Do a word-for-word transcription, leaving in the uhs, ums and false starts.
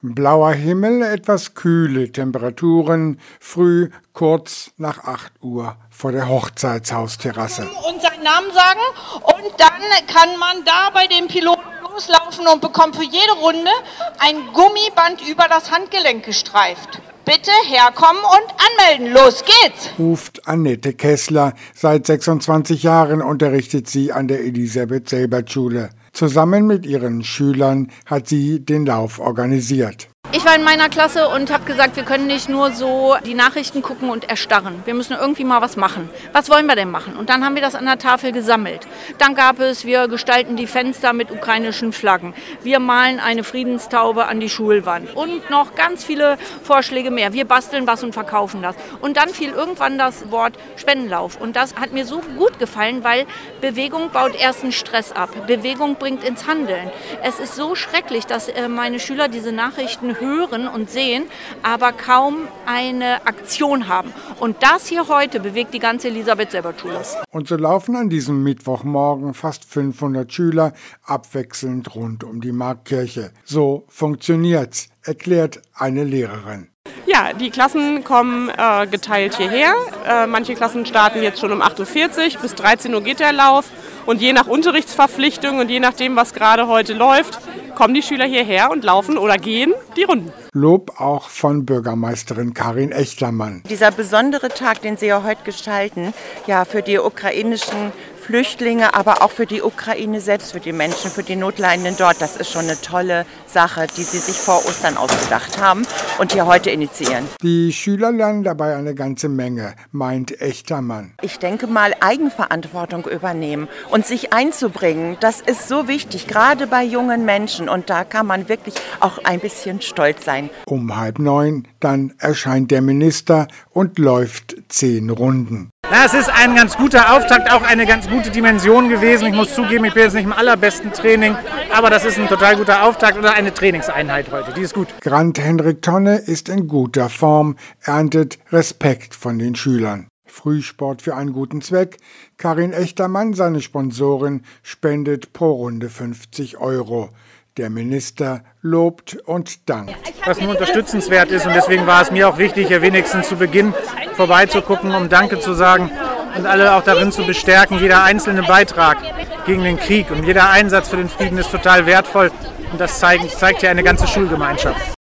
Blauer Himmel, etwas kühle Temperaturen, früh kurz nach acht Uhr vor der Hochzeitshausterrasse. Und seinen Namen sagen und dann kann man da bei dem Piloten loslaufen und bekommt für jede Runde ein Gummiband über das Handgelenk gestreift. Bitte herkommen und anmelden. Los geht's! Ruft Annette Kessler. Seit sechsundzwanzig Jahren unterrichtet sie an der Elisabeth-Selbert-Schule. Zusammen mit ihren Schülern hat sie den Lauf organisiert. Ich war in meiner Klasse und habe gesagt, wir können nicht nur so die Nachrichten gucken und erstarren. Wir müssen irgendwie mal was machen. Was wollen wir denn machen? Und dann haben wir das an der Tafel gesammelt. Dann gab es, wir gestalten die Fenster mit ukrainischen Flaggen. Wir malen eine Friedenstaube an die Schulwand. Und noch ganz viele Vorschläge mehr. Wir basteln was und verkaufen das. Und dann fiel irgendwann das Wort Spendenlauf. Und das hat mir so gut gefallen, weil Bewegung baut ersten Stress ab. Bewegung bringt ins Handeln. Es ist so schrecklich, dass meine Schüler diese Nachrichten hören und sehen, aber kaum eine Aktion haben. Und das hier heute bewegt die ganze Elisabeth-Selbert-Schule. Und so laufen an diesem Mittwochmorgen fast fünfhundert Schüler abwechselnd rund um die Marktkirche. So funktioniert's, erklärt eine Lehrerin. Ja, die Klassen kommen äh, geteilt hierher. Äh, manche Klassen starten jetzt schon um acht Uhr vierzig, bis dreizehn Uhr geht der Lauf. Und je nach Unterrichtsverpflichtung und je nachdem, was gerade heute läuft, kommen die Schüler hierher und laufen oder gehen die Runden. Lob auch von Bürgermeisterin Karin Echtermann. Dieser besondere Tag, den Sie ja heute gestalten, ja für die ukrainischen Flüchtlinge, aber auch für die Ukraine selbst, für die Menschen, für die Notleidenden dort. Das ist schon eine tolle Sache, die Sie sich vor Ostern ausgedacht haben und hier heute initiieren. Die Schüler lernen dabei eine ganze Menge, meint Echtermann. Ich denke mal, Eigenverantwortung übernehmen und sich einzubringen, das ist so wichtig, gerade bei jungen Menschen. Und da kann man wirklich auch ein bisschen stolz sein. Um halb neun, dann erscheint der Minister und läuft zehn Runden. Ja, es ist ein ganz guter Auftakt, auch eine ganz gute Dimension gewesen. Ich muss zugeben, ich bin jetzt nicht im allerbesten Training, aber das ist ein total guter Auftakt oder eine Trainingseinheit heute, die ist gut. Grant Henrik Tonne ist in guter Form, erntet Respekt von den Schülern. Frühsport für einen guten Zweck. Karin Echtermann, seine Sponsorin, spendet pro Runde fünfzig Euro. Der Minister lobt und dankt. Was nur unterstützenswert ist und deswegen war es mir auch wichtig, hier wenigstens zu Beginn vorbeizugucken, um Danke zu sagen und alle auch darin zu bestärken, jeder einzelne Beitrag gegen den Krieg und jeder Einsatz für den Frieden ist total wertvoll und das zeigt, zeigt ja eine ganze Schulgemeinschaft.